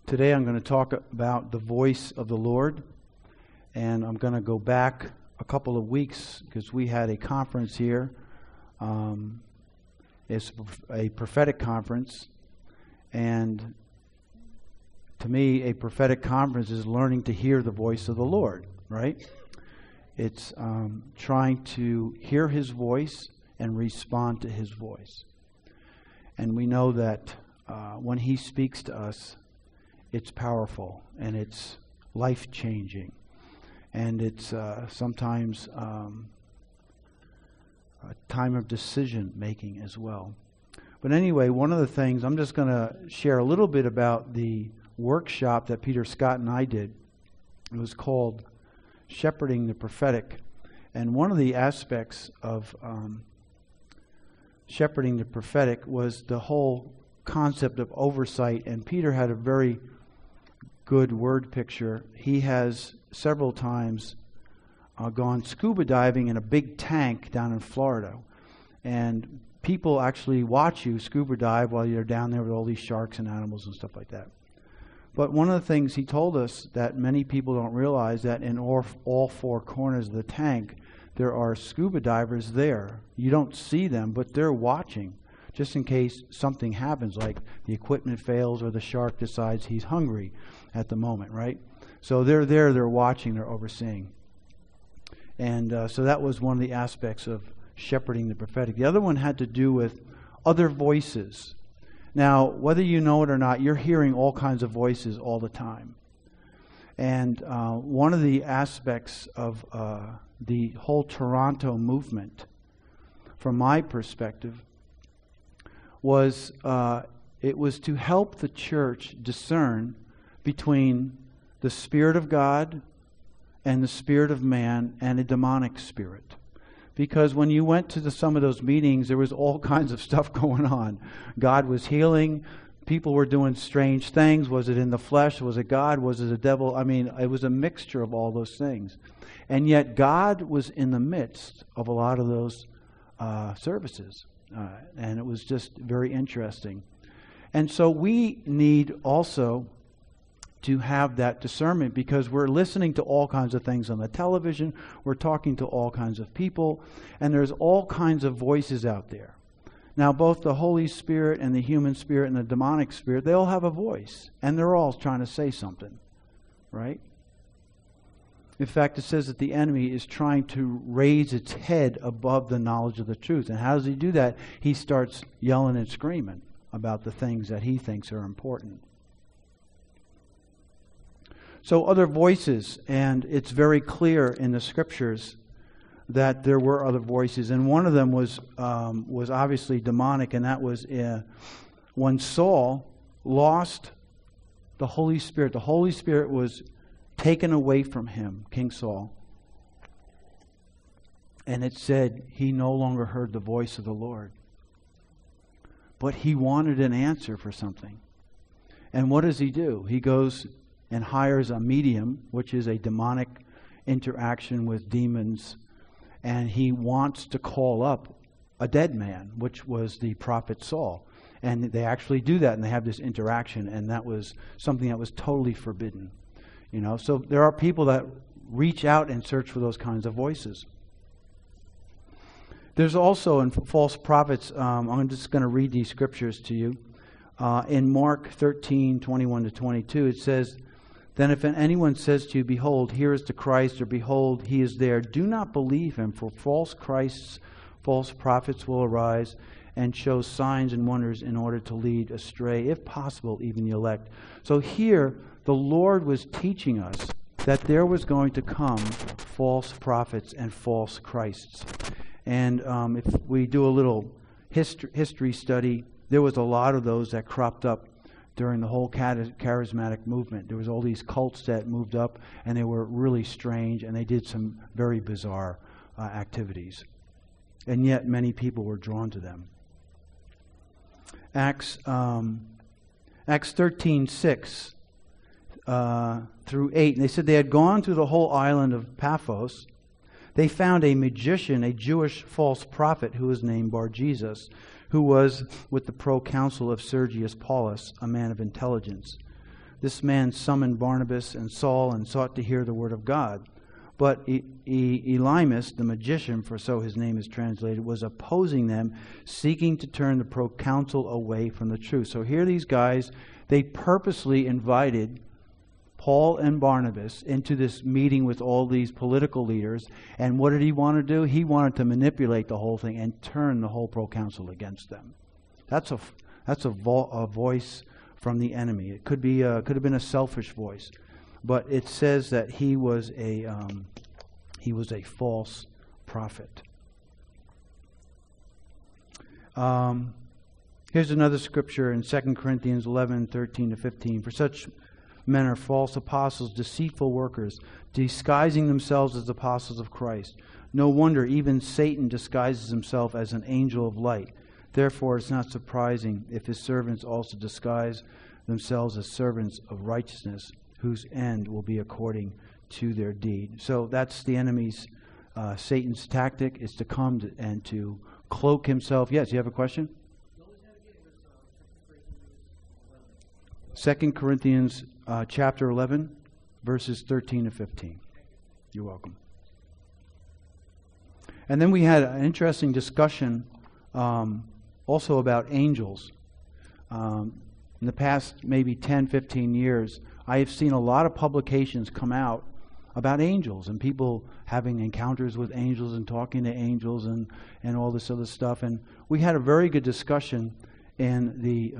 Today I'm going to talk about the voice of the Lord, and I'm going to go back a couple of weeks because we had a conference here. It's a prophetic conference, and to me, a prophetic conference is learning to hear the voice of the Lord, right? It's trying to hear His voice and respond to His voice. And we know that when He speaks to us, it's powerful and it's life-changing. And it's sometimes a time of decision-making as well. But anyway, one of the things, I'm just going to share a little bit about the workshop that Peter Scott and I did. It was called Shepherding the Prophetic. And one of the aspects of shepherding the prophetic was the whole concept of oversight. And Peter had a very good word picture. He has several times gone scuba diving in a big tank down in Florida. And people actually watch you scuba dive while you're down there with all these sharks and animals and stuff like that. But one of the things he told us that many people don't realize, that in all four corners of the tank, there are scuba divers there. You don't see them, but they're watching, just in case something happens, like the equipment fails or the shark decides he's hungry at the moment, right? So they're there, they're watching, they're overseeing. And so that was one of the aspects of shepherding the prophetic. The other one had to do with other voices. Now, whether you know it or not, you're hearing all kinds of voices all the time. And one of the aspects of the whole Toronto movement, from my perspective, was it was to help the church discern between the Spirit of God and the spirit of man and a demonic spirit. Because when you went to some of those meetings, there was all kinds of stuff going on. God was healing. People were doing strange things. Was it in the flesh? Was it God? Was it the devil? I mean, it was a mixture of all those things. And yet God was in the midst of a lot of those services. And it was just very interesting. And so we need also to have that discernment, because we're listening to all kinds of things on the television, we're talking to all kinds of people, and there's all kinds of voices out there. Now, both the Holy Spirit and the human spirit and the demonic spirit, they all have a voice, and they're all trying to say something, right? In fact, it says that the enemy is trying to raise its head above the knowledge of the truth. And how does he do that? He starts yelling and screaming about the things that he thinks are important. So other voices, and it's very clear in the scriptures that there were other voices, and one of them was obviously demonic, and that was when Saul lost the Holy Spirit. The Holy Spirit was taken away from him, King Saul, and it said he no longer heard the voice of the Lord, but he wanted an answer for something. And what does he do? He goes and hires a medium, which is a demonic interaction with demons, and he wants to call up a dead man, which was the prophet Saul. And they actually do that, and they have this interaction, and that was something that was totally forbidden. You know, so there are people that reach out and search for those kinds of voices. There's also in false prophets, I'm just going to read these scriptures to you. In Mark 13:21-22, it says, "Then if anyone says to you, 'Behold, here is the Christ,' or 'Behold, he is there,' do not believe him, for false Christs, false prophets will arise and show signs and wonders in order to lead astray, if possible, even the elect." So here, the Lord was teaching us that there was going to come false prophets and false Christs. And if we do a little history study, there was a lot of those that cropped up during the whole charismatic movement. There was all these cults that moved up, and they were really strange, and they did some very bizarre activities. And yet many people were drawn to them. Acts 13:6 through 8. And they said they had gone through the whole island of Paphos. They found a magician, a Jewish false prophet who was named Bar-Jesus, who was with the proconsul of Sergius Paulus, a man of intelligence. this man summoned Barnabas and Saul and sought to hear the word of God. But Elymas, the magician, for so his name is translated, was opposing them, seeking to turn the proconsul away from the truth. So here these guys, they purposely invited Paul and Barnabas into this meeting with all these political leaders. And what did he want to do? He wanted to manipulate the whole thing and turn the whole proconsul against them. That's a voice from the enemy. It could have been a selfish voice, but it says that he was a false prophet. Here's another scripture in 2 Corinthians 11:13-15. For such men are false apostles, deceitful workers, disguising themselves as apostles of Christ. No wonder even Satan disguises himself as an angel of light. Therefore, it's not surprising if his servants also disguise themselves as servants of righteousness, whose end will be according to their deed. So that's the enemy's, Satan's tactic, is to come and to cloak himself. Yes, you have a question? 2 Corinthians chapter 11, verses 13-15. You're welcome. And then we had an interesting discussion also about angels. In the past maybe 10, 15 years, I have seen a lot of publications come out about angels and people having encounters with angels and talking to angels and all this other stuff. And we had a very good discussion in the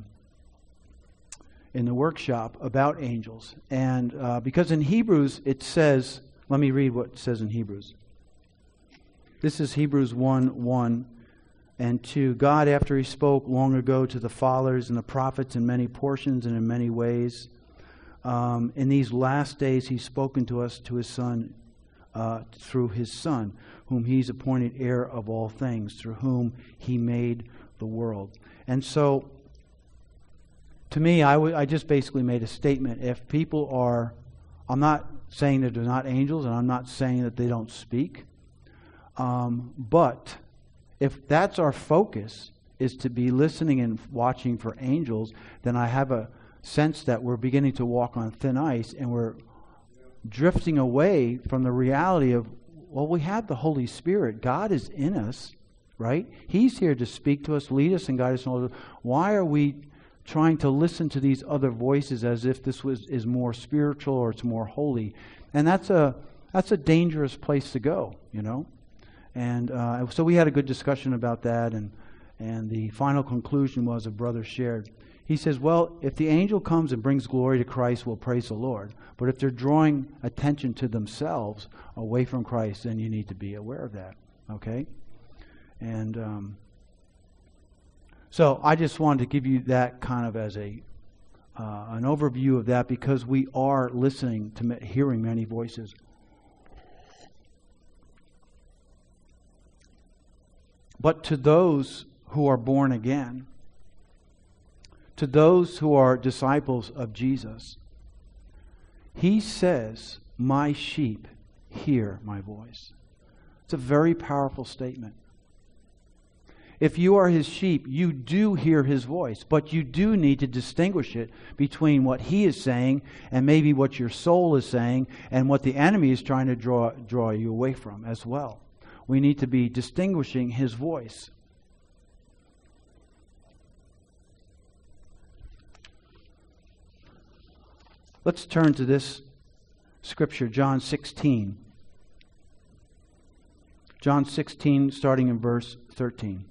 workshop about angels. And because in Hebrews it says, let me read what it says in Hebrews. This is Hebrews 1:1 and 2. God, after he spoke long ago to the fathers and the prophets in many portions and in many ways, in these last days he's spoken to us to his Son, through his Son, whom he's appointed heir of all things, through whom he made the world. And so, to me, I just basically made a statement. If people are, I'm not saying that they're not angels, and I'm not saying that they don't speak, but if that's our focus, is to be listening and watching for angels, then I have a sense that we're beginning to walk on thin ice and we're drifting away from the reality of, well, we have the Holy Spirit. God is in us, right? He's here to speak to us, lead us, and guide us. Why are we trying to listen to these other voices as if this is more spiritual or it's more holy? And that's a dangerous place to go, you know. And so we had a good discussion about that, and the final conclusion was a brother shared. He says, well, if the angel comes and brings glory to Christ, we'll praise the Lord. But if they're drawing attention to themselves away from Christ, then you need to be aware of that, okay? And so I just wanted to give you that kind of as an overview of that, because we are listening to hearing many voices. But to those who are born again, to those who are disciples of Jesus, he says, my sheep hear my voice. It's a very powerful statement. If you are his sheep, you do hear his voice, but you do need to distinguish it between what he is saying and maybe what your soul is saying and what the enemy is trying to draw you away from as well. We need to be distinguishing his voice. Let's turn to this scripture, John 16. John 16, starting in verse 13.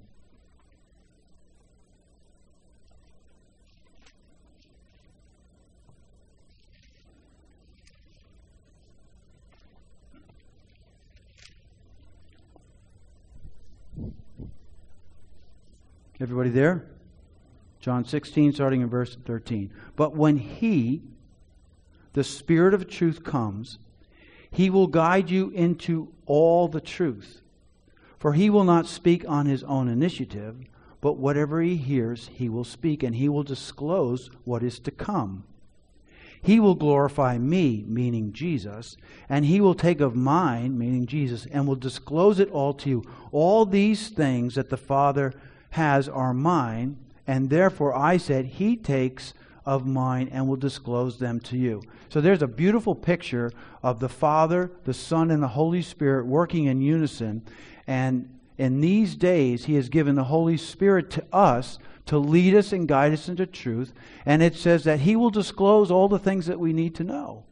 Everybody there? John 16, starting in verse 13. But when he, the Spirit of truth, comes, he will guide you into all the truth. For he will not speak on his own initiative, but whatever he hears, he will speak, and he will disclose what is to come. He will glorify me, meaning Jesus, and he will take of mine, meaning Jesus, and will disclose it all to you. All these things that the Father has are mine, and therefore I said he takes of mine and will disclose them to you. So there's a beautiful picture of the Father, the Son, and the Holy Spirit working in unison. And in these days, He has given the Holy Spirit to us to lead us and guide us into truth. And it says that He will disclose all the things that we need to know.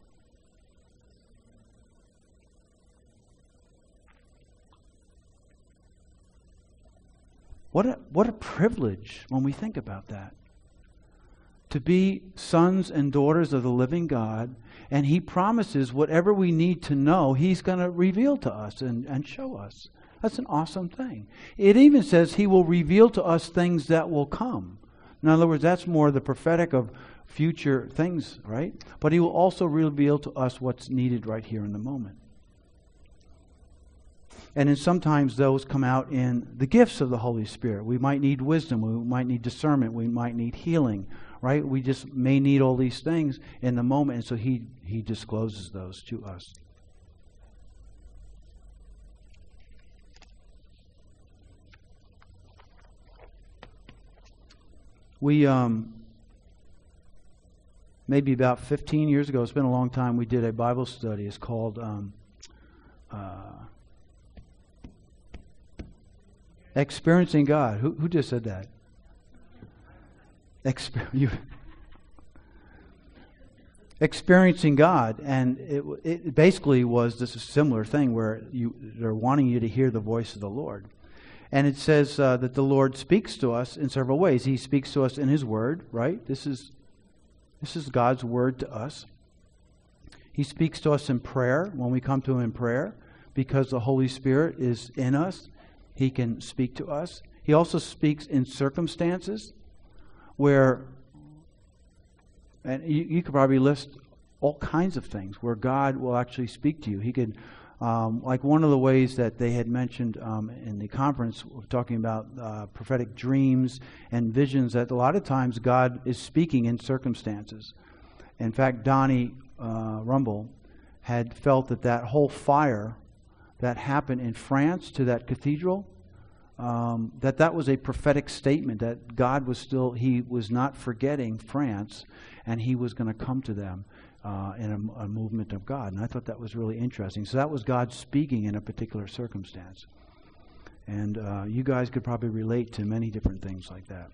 What a privilege when we think about that. To be sons and daughters of the living God, and He promises whatever we need to know, He's going to reveal to us and show us. That's an awesome thing. It even says He will reveal to us things that will come. In other words, that's more the prophetic of future things, right? But He will also reveal to us what's needed right here in the moment. And then sometimes those come out in the gifts of the Holy Spirit. We might need wisdom. We might need discernment. We might need healing, right? We just may need all these things in the moment. And so He discloses those to us. We, maybe about 15 years ago, it's been a long time, we did a Bible study. It's called Experiencing God. Who just said that? Experiencing God. And it basically was this similar thing where they're wanting you to hear the voice of the Lord. And it says that the Lord speaks to us in several ways. He speaks to us in His Word, right? This is God's Word to us. He speaks to us in prayer, when we come to Him in prayer, because the Holy Spirit is in us. He can speak to us. He also speaks in circumstances where, and you could probably list all kinds of things where God will actually speak to you. He could, like one of the ways that they had mentioned in the conference, talking about prophetic dreams and visions, that a lot of times God is speaking in circumstances. In fact, Donnie Rumble had felt that whole fire that happened in France to that cathedral, that was a prophetic statement, that God was still, He was not forgetting France, and He was going to come to them in a movement of God. And I thought that was really interesting. So that was God speaking in a particular circumstance. And you guys could probably relate to many different things like that.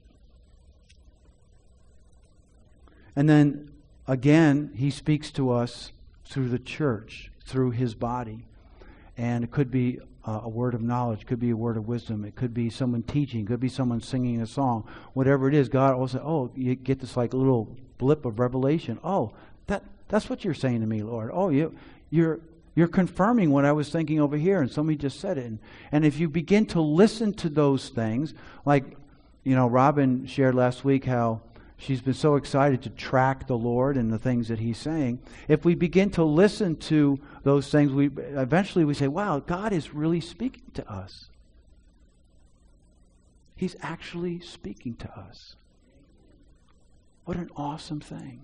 And then, again, He speaks to us through the church, through His body. And it could be a word of knowledge, it could be a word of wisdom, it could be someone teaching, it could be someone singing a song. Whatever it is, God also, you get this like little blip of revelation. Oh, that's what you're saying to me, Lord. Oh, you're confirming what I was thinking over here, and somebody just said it. And if you begin to listen to those things, like, Robin shared last week how she's been so excited to track the Lord and the things that He's saying. If we begin to listen to those things, eventually we say, wow, God is really speaking to us. He's actually speaking to us. What an awesome thing.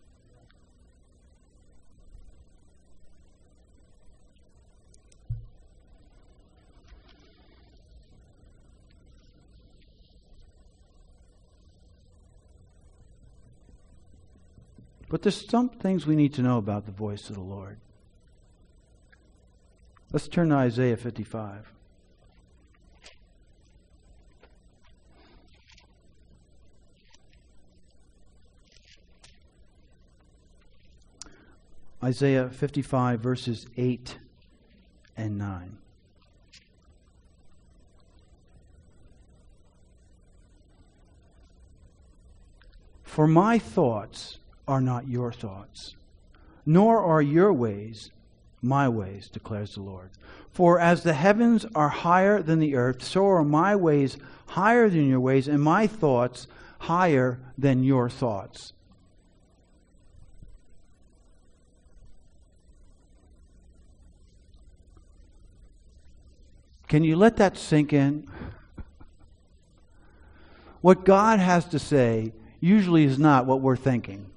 But there's some things we need to know about the voice of the Lord. Let's turn to Isaiah 55. Isaiah 55, verses 8 and 9. For my thoughts are not your thoughts, nor are your ways my ways, declares the Lord. For as the heavens are higher than the earth, so are my ways higher than your ways, and my thoughts higher than your thoughts. Can you let that sink in? What God has to say usually is not what we're thinking.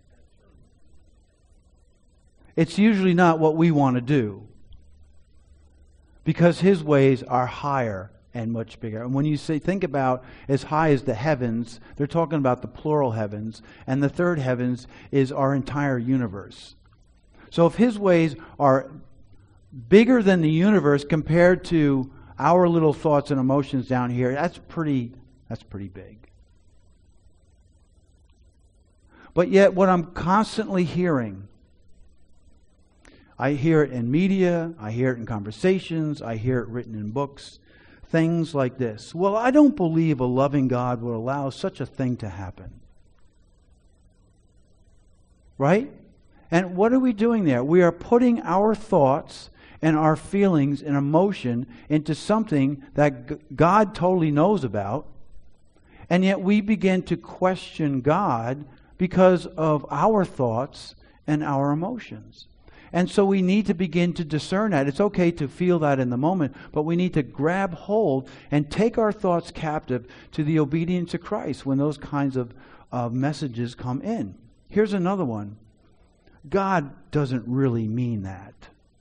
It's usually not what we want to do, because His ways are higher and much bigger. And when you say, think about as high as the heavens, they're talking about the plural heavens, and the third heavens is our entire universe. So if His ways are bigger than the universe compared to our little thoughts and emotions down here, that's pretty big. But yet what I'm constantly hearing, I hear it in media, I hear it in conversations, I hear it written in books, things like this. Well, I don't believe a loving God will allow such a thing to happen. Right? And what are we doing there? We are putting our thoughts and our feelings and emotion into something that God totally knows about, and yet we begin to question God because of our thoughts and our emotions. And so we need to begin to discern that. It's okay to feel that in the moment, but we need to grab hold and take our thoughts captive to the obedience of Christ when those kinds of messages come in. Here's another one. God doesn't really mean that.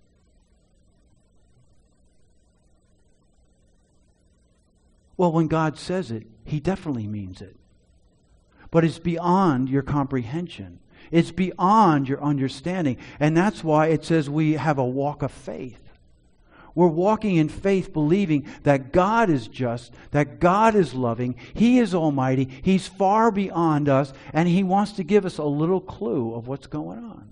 Well, when God says it, He definitely means it. But it's beyond your comprehension. It's beyond your understanding. And that's why it says we have a walk of faith. We're walking in faith, believing that God is just, that God is loving, He is almighty, He's far beyond us, and He wants to give us a little clue of what's going on.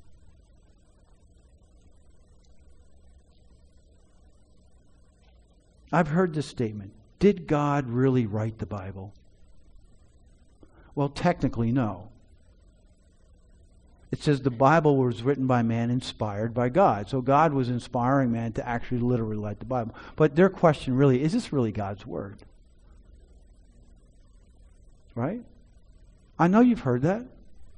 I've heard this statement. Did God really write the Bible? Well, technically, no. It says the Bible was written by man, inspired by God. So God was inspiring man to actually literally write the Bible. But their question really, is this really God's Word? Right? I know you've heard that.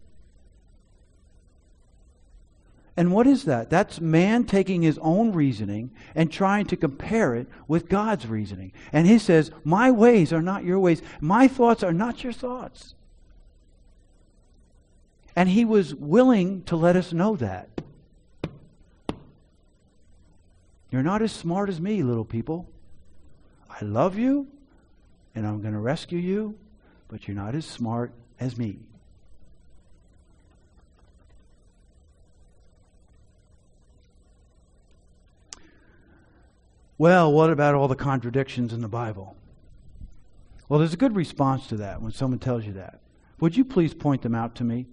And what is that? That's man taking his own reasoning and trying to compare it with God's reasoning. And He says, my ways are not your ways. My thoughts are not your thoughts. And He was willing to let us know that. You're not as smart as me, little people. I love you, and I'm going to rescue you, but you're not as smart as me. Well, what about all the contradictions in the Bible? Well, there's a good response to that when someone tells you that. Would you please point them out to me?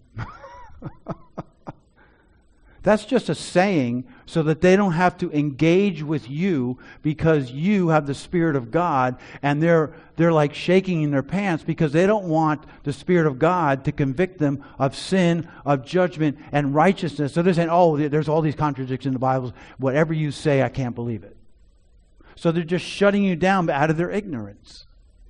That's just a saying so that they don't have to engage with you because you have the Spirit of God, and they're like shaking in their pants because they don't want the Spirit of God to convict them of sin, of judgment, and righteousness. So they're saying, oh, there's all these contradictions in the Bible. Whatever you say, I can't believe it. So they're just shutting you down out of their ignorance.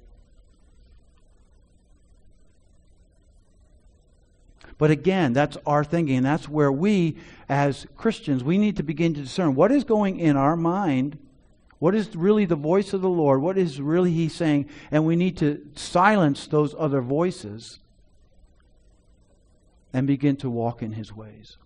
But again, that's our thinking. And that's where we, as Christians, we need to begin to discern what is going in our mind, what is really the voice of the Lord, what is really He saying, and we need to silence those other voices and begin to walk in His ways.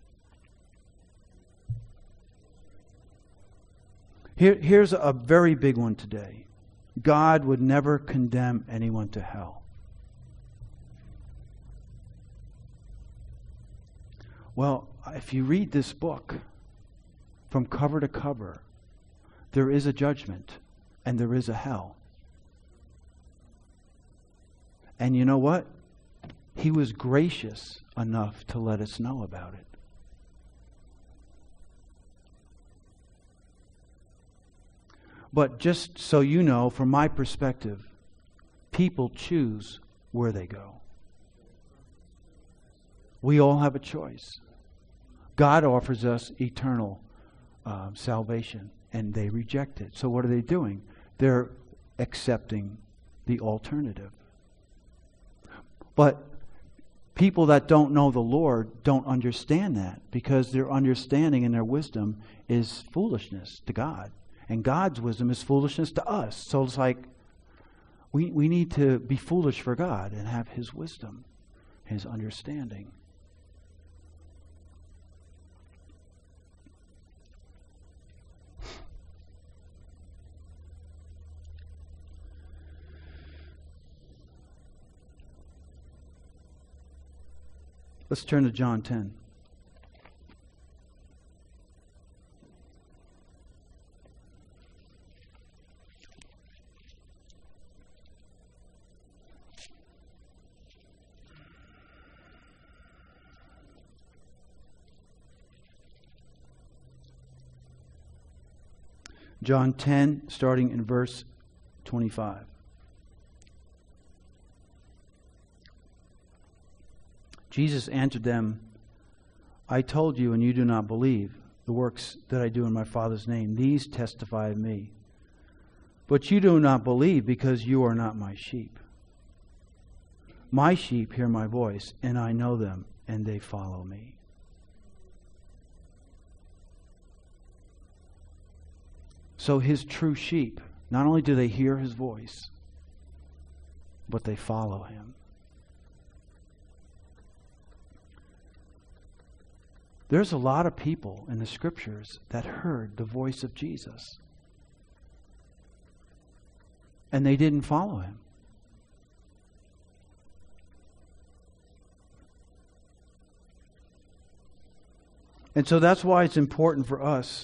Here's a very big one today. God would never condemn anyone to hell. Well, if you read this book from cover to cover, there is a judgment and there is a hell. And you know what? He was gracious enough to let us know about it. But just so you know, from my perspective, people choose where they go. We all have a choice. God offers us eternal salvation, and they reject it. So what are they doing? They're accepting the alternative. But people that don't know the Lord don't understand that, because their understanding and their wisdom is foolishness to God. And God's wisdom is foolishness to us. So it's like we need to be foolish for God and have His wisdom, His understanding. Let's turn to John 10. John 10, starting in verse 25. Jesus answered them, I told you, and you do not believe. The works that I do in my Father's name, these testify of me. But you do not believe because you are not my sheep. My sheep hear my voice, and I know them, and they follow me. So his true sheep, not only do they hear his voice, but they follow him. There's a lot of people in the Scriptures that heard the voice of Jesus, and they didn't follow him. And so that's why it's important for us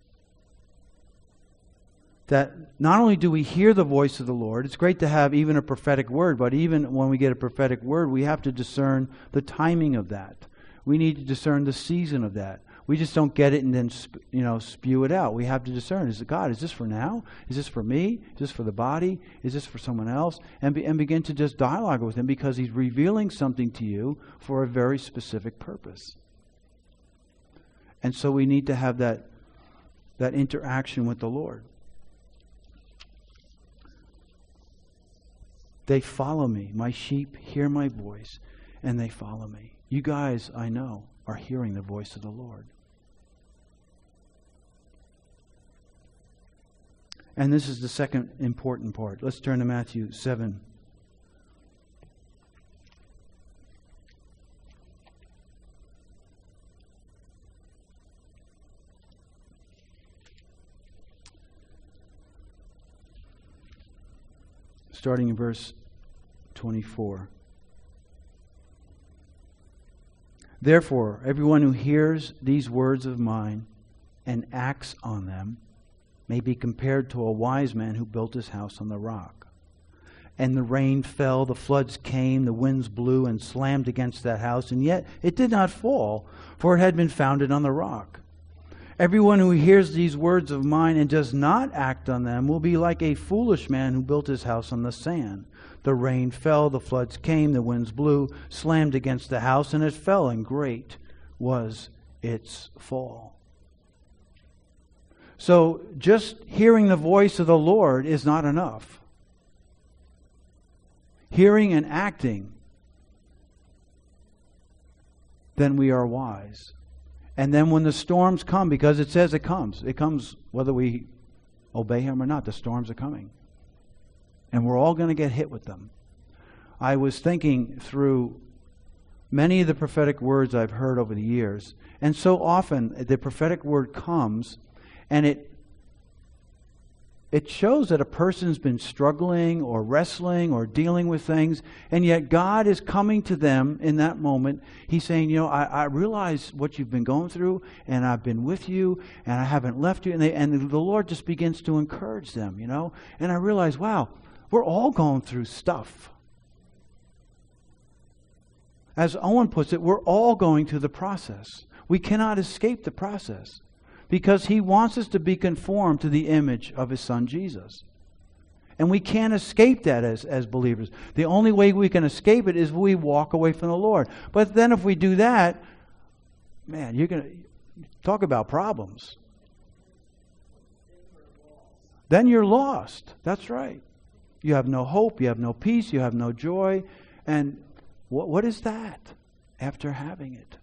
that not only do we hear the voice of the Lord, it's great to have even a prophetic word, but even when we get a prophetic word, we have to discern the timing of that. We need to discern the season of that. We just don't get it and then spew it out. We have to discern, is this for now? Is this for me? Is this for the body? Is this for someone else? And begin to just dialogue with him, because he's revealing something to you for a very specific purpose. And so we need to have that interaction with the Lord. They follow me. My sheep hear my voice, and they follow me. You guys, I know, are hearing the voice of the Lord. And this is the second important part. Let's turn to Matthew 7. Starting in verse 24. Therefore, everyone who hears these words of mine and acts on them may be compared to a wise man who built his house on the rock. And the rain fell, the floods came, the winds blew and slammed against that house, and yet it did not fall, for it had been founded on the rock. Everyone who hears these words of mine and does not act on them will be like a foolish man who built his house on the sand. The rain fell, the floods came, the winds blew, slammed against the house, and it fell, and great was its fall. So just hearing the voice of the Lord is not enough. Hearing and acting, then we are wise. And then when the storms come, because it says it comes whether we obey him or not, the storms are coming. And we're all going to get hit with them. I was thinking through many of the prophetic words I've heard over the years, and so often the prophetic word comes, and it shows that a person's been struggling or wrestling or dealing with things, and yet God is coming to them in that moment. He's saying, I realize what you've been going through, and I've been with you, and I haven't left you. And the Lord just begins to encourage them, And I realize, wow, we're all going through stuff. As Owen puts it, we're all going through the process. We cannot escape the process, because he wants us to be conformed to the image of his Son Jesus. And we can't escape that as believers. The only way we can escape it is we walk away from the Lord. But then if we do that, man, you're going to talk about problems. Then you're lost. That's right. You have no hope, you have no peace, you have no joy. And what is that after having it?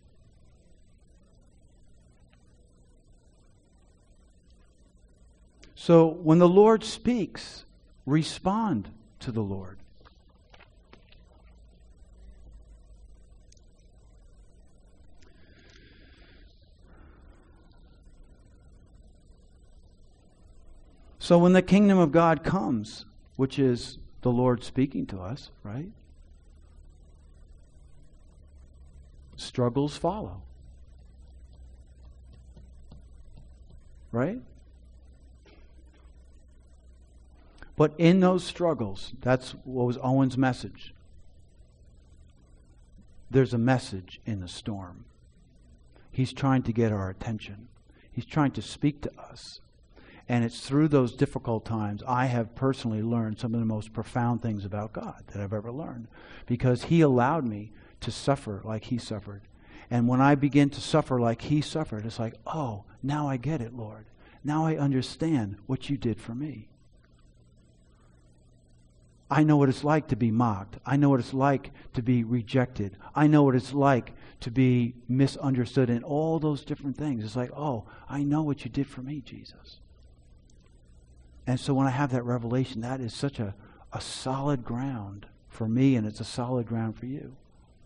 So when the Lord speaks, respond to the Lord. So when the kingdom of God comes, which is the Lord speaking to us, right? struggles follow. Right? But in those struggles, that's what was Owen's message. There's a message in the storm. He's trying to get our attention. He's trying to speak to us. And it's through those difficult times I have personally learned some of the most profound things about God that I've ever learned. Because He allowed me to suffer like He suffered. And when I begin to suffer like He suffered, it's like, oh, now I get it, Lord. Now I understand what You did for me. I know what it's like to be mocked. I know what it's like to be rejected. I know what it's like to be misunderstood and all those different things. It's like, oh, I know what You did for me, Jesus. And so when I have that revelation, that is such a solid ground for me, and it's a solid ground for you.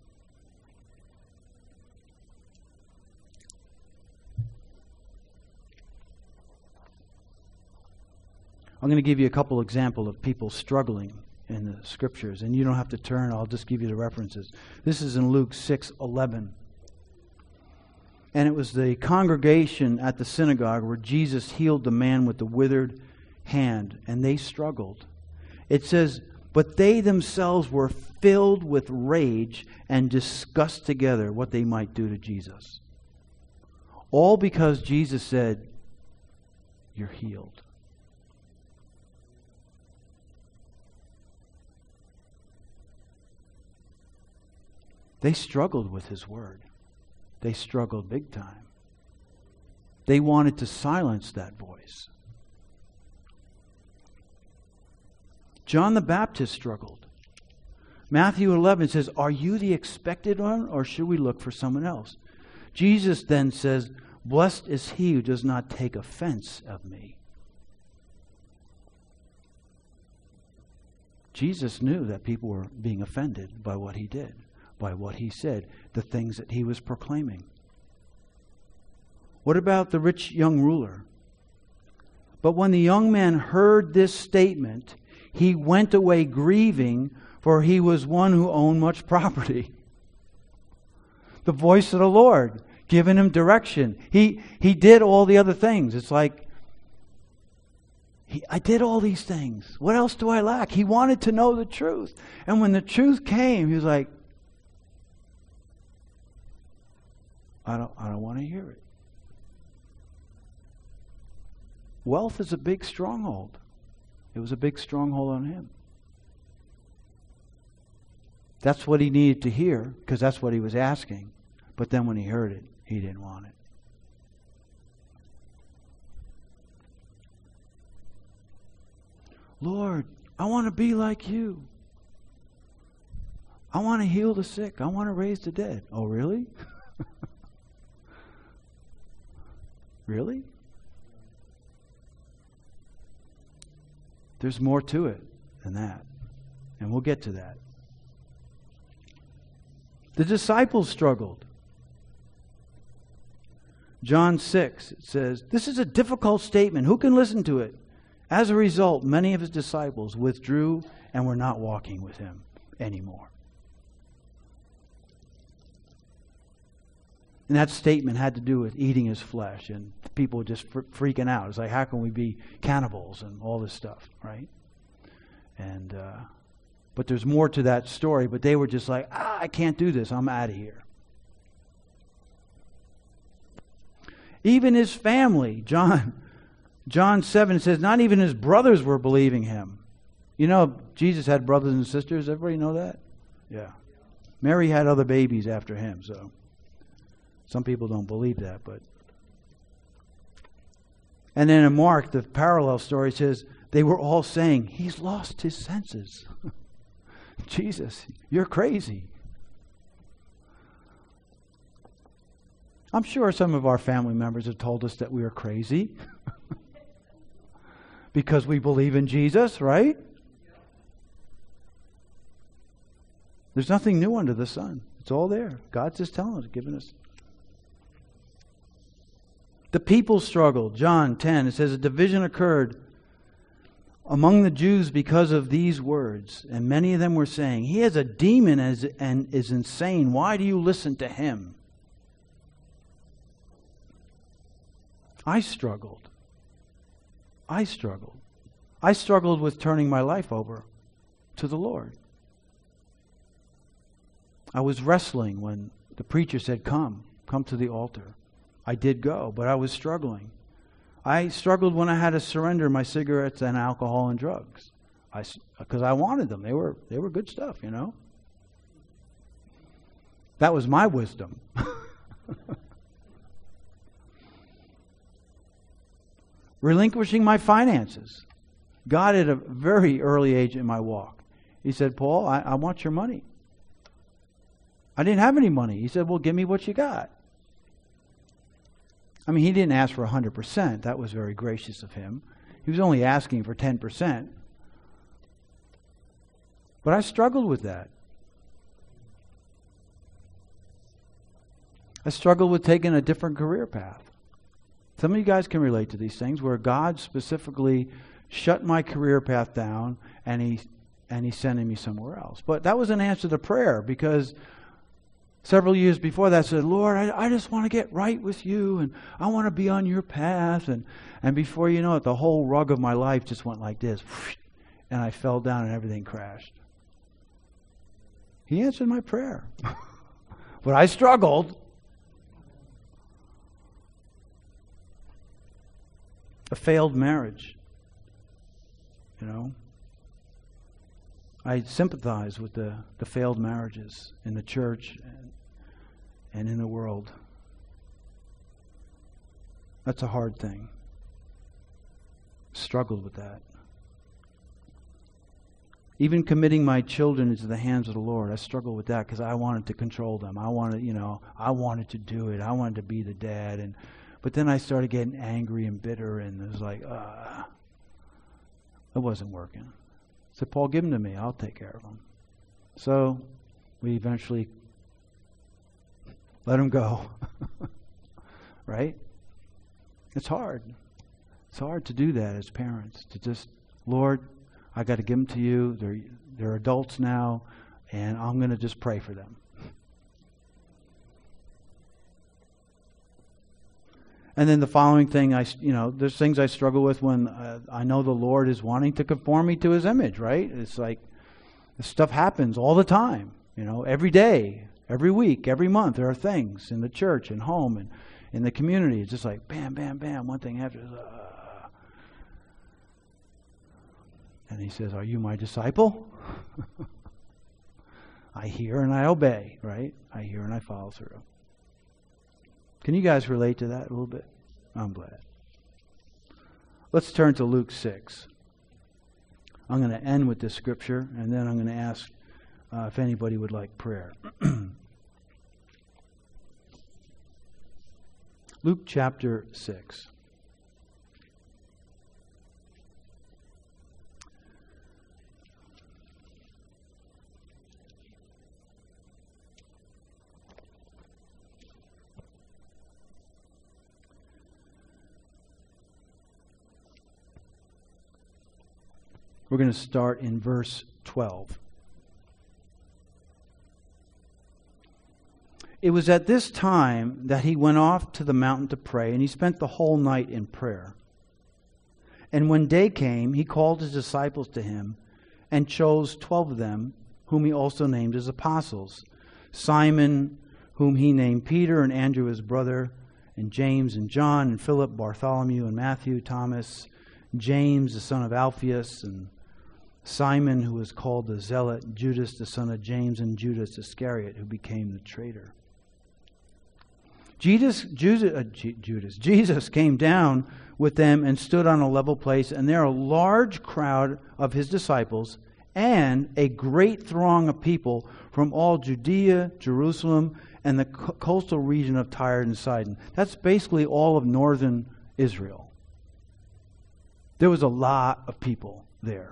I'm going to give you a couple examples of people struggling in the Scriptures, and you don't have to turn. I'll just give you the references. This is in Luke 6:11. And it was the congregation at the synagogue where Jesus healed the man with the withered hand, and they struggled. It says, but they themselves were filled with rage and discussed together what they might do to Jesus. All because Jesus said, you're healed. They struggled with His word. They struggled big time. They wanted to silence that voice. John the Baptist struggled. Matthew 11 says, are you the expected one, or should we look for someone else? Jesus then says, blessed is he who does not take offense of me. Jesus knew that people were being offended by what He did, by what He said, the things that He was proclaiming. What about the rich young ruler? But when the young man heard this statement, he went away grieving, for he was one who owned much property. The voice of the Lord giving him direction. He did all the other things. It's like, I did all these things. What else do I lack? He wanted to know the truth. And when the truth came, he was like, I don't want to hear it. Wealth is a big stronghold. It was a big stronghold on him. That's what he needed to hear, because that's what he was asking. But then when he heard it, he didn't want it. Lord, I want to be like You. I want to heal the sick. I want to raise the dead. Oh, really? Really? There's more to it than that. And we'll get to that. The disciples struggled. John 6, it says, this is a difficult statement. Who can listen to it? As a result, many of His disciples withdrew and were not walking with Him anymore. And that statement had to do with eating His flesh, and people were just freaking out. It's like, how can we be cannibals and all this stuff, right? And but there's more to that story. But they were just like, I can't do this. I'm out of here. Even His family, John 7 says, not even His brothers were believing Him. You know, Jesus had brothers and sisters. Everybody know that? Yeah. Mary had other babies after Him, so some people don't believe that, but. And then in Mark, the parallel story says, they were all saying, He's lost his senses. Jesus, you're crazy. I'm sure some of our family members have told us that we are crazy because we believe in Jesus, right? There's nothing new under the sun. It's all there. God's just telling us, giving us. The people struggled. John 10, it says a division occurred among the Jews because of these words, and many of them were saying, "He has a demon and is insane. Why do you listen to him?" I struggled. I struggled with turning my life over to the Lord. I was wrestling when the preacher said, come to the altar. I did go, but I was struggling. I struggled when I had to surrender my cigarettes and alcohol and drugs, because I wanted them. They were good stuff, you know. That was my wisdom. Relinquishing my finances. God, at a very early age in my walk, He said, "Paul, I want your money." I didn't have any money. He said, "Well, give me what you got." I mean, He didn't ask for 100%. That was very gracious of Him. He was only asking for 10%. But I struggled with that. I struggled with taking a different career path. Some of you guys can relate to these things where God specifically shut my career path down and He's sending me somewhere else. But that was an answer to prayer, because several years before that I said, "Lord, I just want to get right with you, and I want to be on your path." And before you know it, the whole rug of my life just went like this, and I fell down and everything crashed. He answered my prayer. But I struggled. A failed marriage. You know, I sympathize with the failed marriages in the church and in the world. That's a hard thing. Struggled with that. Even committing my children into the hands of the Lord, I struggled with that because I wanted to control them. I wanted to do it. I wanted to be the dad. But then I started getting angry and bitter, and it was like, it wasn't working. I said, "Paul, give them to me. I'll take care of them." So we eventually let them go. Right? It's hard. It's hard to do that as parents, to just, "Lord, I got to give them to you. They're adults now, and I'm going to just pray for them." And then the following thing, there's things I struggle with when I know the Lord is wanting to conform me to His image, right? It's like this stuff happens all the time, every day, every week, every month. There are things in the church and home and in the community. It's just like bam, bam, bam, one thing after. And He says, "Are you my disciple?" I hear and I obey, right? I hear and I follow through. Can you guys relate to that a little bit? I'm glad. Let's turn to Luke 6. I'm going to end with this scripture, and then I'm going to ask if anybody would like prayer. Luke chapter 6. We're going to start in verse 12. It was at this time that He went off to the mountain to pray, and He spent the whole night in prayer. And when day came, He called His disciples to Him and chose 12 of them, whom He also named His apostles: Simon, whom He named Peter, and Andrew his brother, and James and John, and Philip, Bartholomew, and Matthew, Thomas, James the son of Alphaeus, and Simon, who was called the Zealot, Judas the son of James, and Judas Iscariot, who became the traitor. Jesus came down with them and stood on a level place, and there a large crowd of His disciples and a great throng of people from all Judea, Jerusalem, and the coastal region of Tyre and Sidon. That's basically all of northern Israel. There was a lot of people there.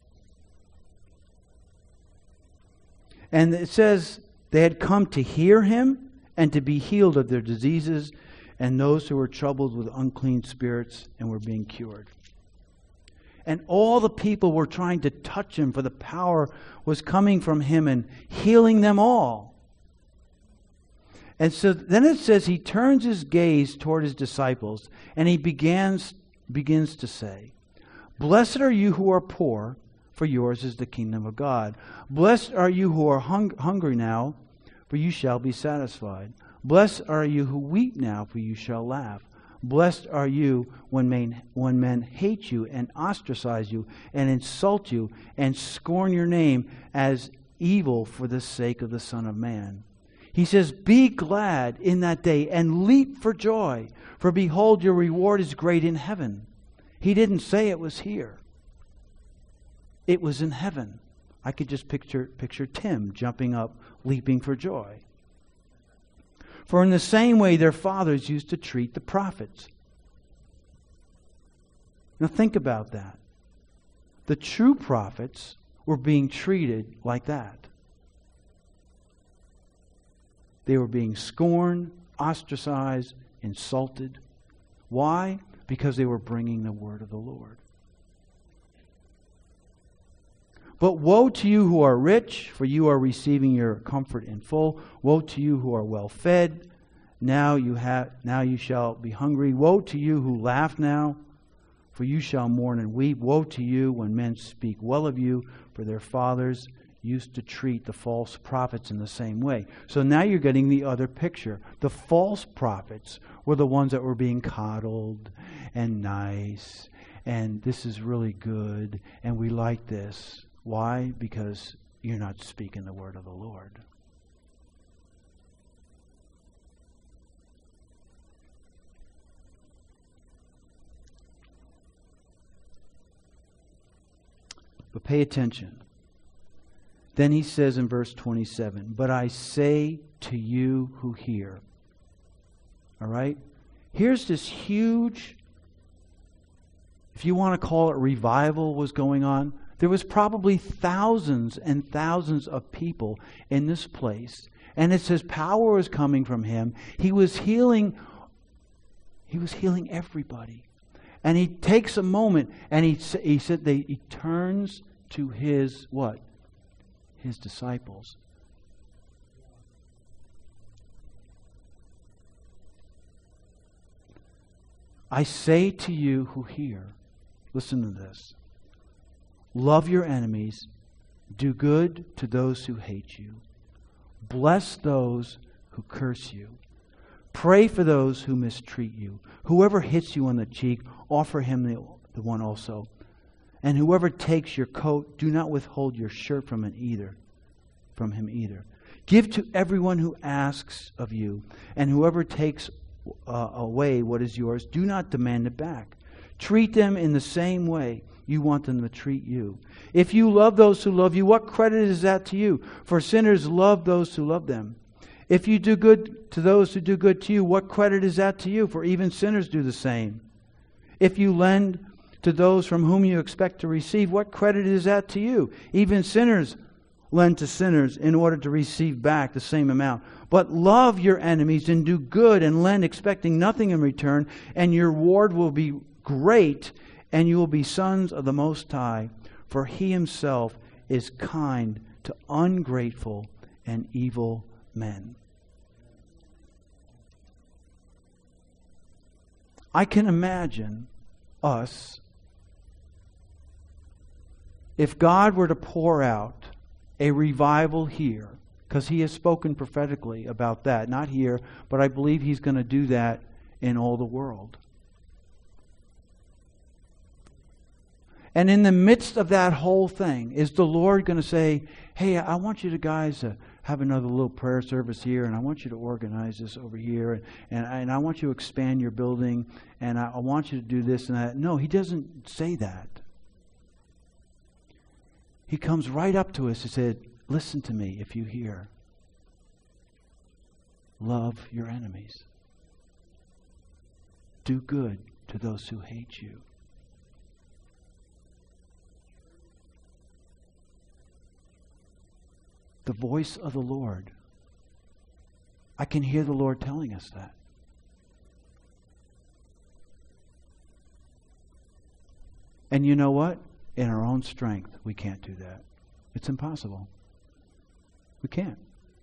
And it says they had come to hear Him and to be healed of their diseases, and those who were troubled with unclean spirits and were being cured. And all the people were trying to touch him, for the power was coming from him and healing them all. And so then it says he turns his gaze toward his disciples and he begins to say, "Blessed are you who are poor, for yours is the kingdom of God. Blessed are you who are hungry now, for you shall be satisfied. Blessed are you who weep now, for you shall laugh. Blessed are you when men hate you and ostracize you and insult you and scorn your name as evil for the sake of the Son of Man." He says, "Be glad in that day and leap for joy, for behold, your reward is great in heaven." He didn't say it was here. It was in heaven. I could just picture Tim jumping up, leaping for joy. "For in the same way their fathers used to treat the prophets." Now think about that. The true prophets were being treated like that. They were being scorned, ostracized, insulted. Why? Because they were bringing the word of the Lord. "But woe to you who are rich, for you are receiving your comfort in full. Woe to you who are well fed, now you shall be hungry. Woe to you who laugh now, for you shall mourn and weep. Woe to you when men speak well of you, for their fathers used to treat the false prophets in the same way." So now you're getting the other picture. The false prophets were the ones that were being coddled and nice, and this is really good, and we like this. Why? Because you're not speaking the word of the Lord. But pay attention. Then he says in verse 27, "But I say to you who hear." All right? Here's this huge, if you want to call it revival, was going on. There was probably thousands and thousands of people in this place. And it says power was coming from him. He was healing everybody. And he takes a moment and he said he turns to his what? His disciples. "I say to you who hear," listen to this, "love your enemies, do good to those who hate you, bless those who curse you, pray for those who mistreat you. Whoever hits you on the cheek, offer him the one also. And whoever takes your coat, do not withhold your shirt from him either. Give to everyone who asks of you, and whoever takes away what is yours, do not demand it back. Treat them in the same way you want them to treat you. If you love those who love you, what credit is that to you? For sinners love those who love them. If you do good to those who do good to you, what credit is that to you? For even sinners do the same. If you lend to those from whom you expect to receive, what credit is that to you? Even sinners lend to sinners in order to receive back the same amount. But love your enemies and do good and lend, expecting nothing in return, and your reward will be great, and you will be sons of the Most High, for He Himself is kind to ungrateful and evil men. I can imagine us, if God were to pour out a revival here, because He has spoken prophetically about that, not here, but I believe He's going to do that in all the world. And in the midst of that whole thing, is the Lord going to say, hey, I want you to guys have another little prayer service here, and I want you to organize this over here, and I want you to expand your building, and I want you to do this and that. No, He doesn't say that. He comes right up to us and said, listen to me if you hear. Love your enemies. Do good to those who hate you. The voice of the Lord. I can hear the Lord telling us that. And you know what? In our own strength, we can't do that. It's impossible. We can't.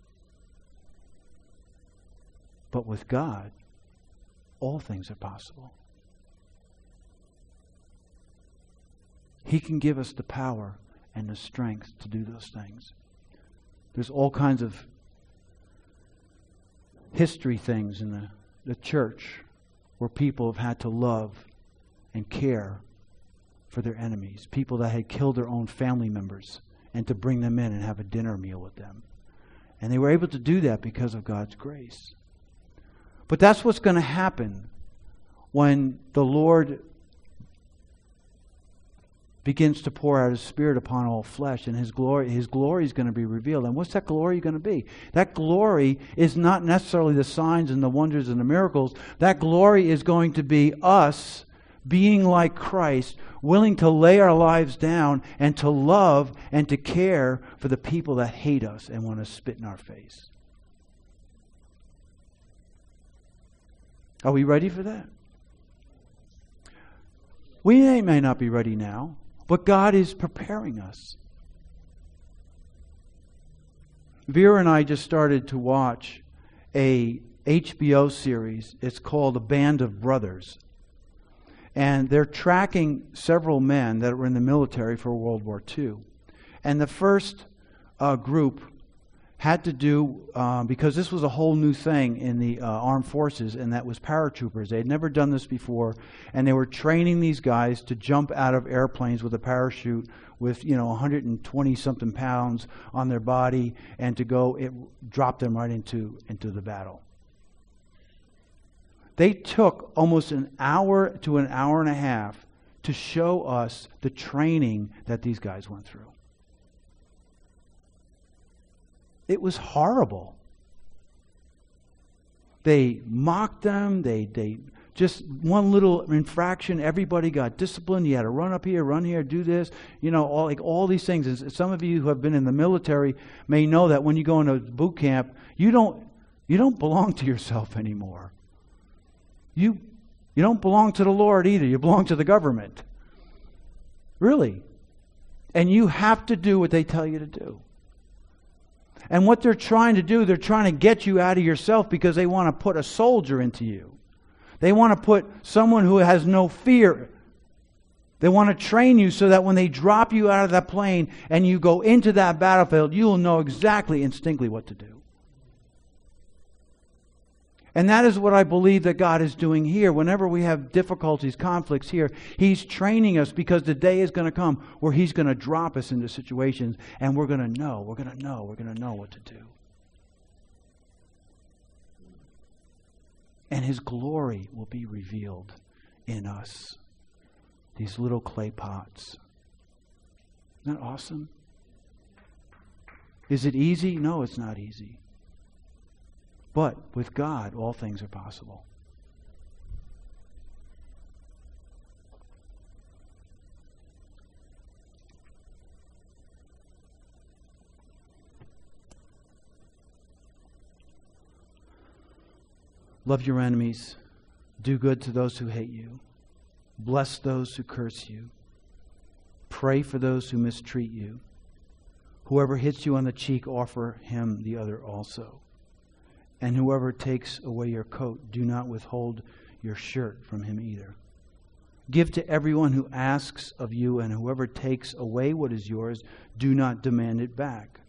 But with God, all things are possible. He can give us the power and the strength to do those things. There's all kinds of history things in the church where people have had to love and care for their enemies. People that had killed their own family members, and to bring them in and have a dinner meal with them. And they were able to do that because of God's grace. But that's what's going to happen when the Lord begins to pour out His Spirit upon all flesh, and His glory is going to be revealed. And what's that glory going to be? That glory is not necessarily the signs and the wonders and the miracles. That glory is going to be us being like Christ, willing to lay our lives down and to love and to care for the people that hate us and want to spit in our face. Are we ready for that? We may not be ready now, but God is preparing us. Vera and I just started to watch a HBO series. It's called A Band of Brothers. And they're tracking several men that were in the military for World War II. And the first group had to do, because this was a whole new thing in the armed forces, and that was paratroopers. They had never done this before, and they were training these guys to jump out of airplanes with a parachute with 120-something pounds on their body, and to go drop them right into the battle. They took almost an hour to an hour and a half to show us the training that these guys went through. It was horrible. They mocked them. They just one little infraction, everybody got disciplined. You had to run up here, run here, do this. All these things. And some of you who have been in the military may know that when you go into boot camp, you don't belong to yourself anymore. You don't belong to the Lord either. You belong to the government. Really. And you have to do what they tell you to do. And what they're trying to do, they're trying to get you out of yourself because they want to put a soldier into you. They want to put someone who has no fear. They want to train you so that when they drop you out of that plane and you go into that battlefield, you will know exactly instinctively what to do. And that is what I believe that God is doing here. Whenever we have difficulties, conflicts here, He's training us because the day is going to come where He's going to drop us into situations and we're going to know what to do. And His glory will be revealed in us. These little clay pots. Isn't that awesome? Is it easy? No, it's not easy. But with God, all things are possible. Love your enemies. Do good to those who hate you. Bless those who curse you. Pray for those who mistreat you. Whoever hits you on the cheek, offer him the other also. And whoever takes away your coat, do not withhold your shirt from him either. Give to everyone who asks of you, and whoever takes away what is yours, do not demand it back.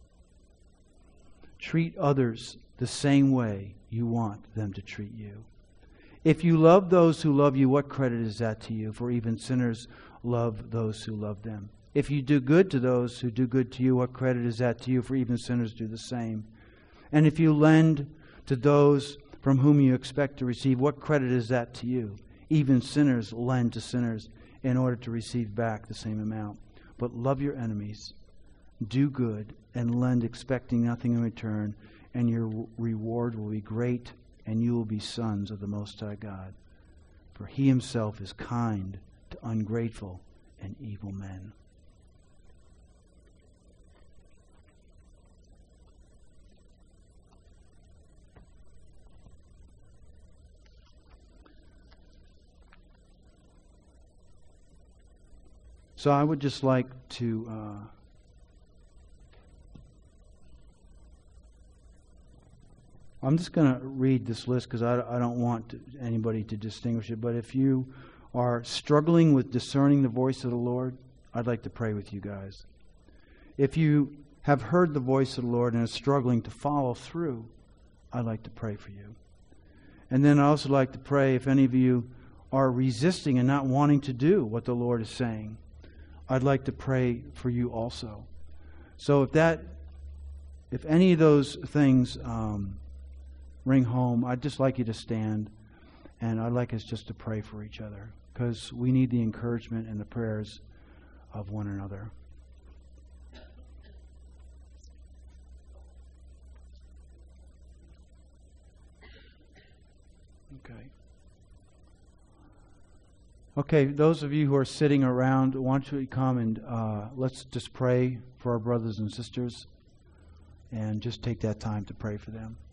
Treat others the same way you want them to treat you. If you love those who love you, what credit is that to you? For even sinners love those who love them. If you do good to those who do good to you, what credit is that to you? For even sinners do the same. And if you lend to those from whom you expect to receive, what credit is that to you? Even sinners lend to sinners in order to receive back the same amount. But love your enemies, do good, and lend expecting nothing in return, and your reward will be great, and you will be sons of the Most High God. For He Himself is kind to ungrateful and evil men. So I would just like to I'm just going to read this list because I don't want anybody to distinguish it. But if you are struggling with discerning the voice of the Lord, I'd like to pray with you guys. If you have heard the voice of the Lord and are struggling to follow through, I'd like to pray for you. And then I'd also like to pray if any of you are resisting and not wanting to do what the Lord is saying, I'd like to pray for you also. So if any of those things ring home, I'd just like you to stand, and I'd like us just to pray for each other, because we need the encouragement and the prayers of one another. Okay, those of you who are sitting around, why don't you come and let's just pray for our brothers and sisters, and just take that time to pray for them.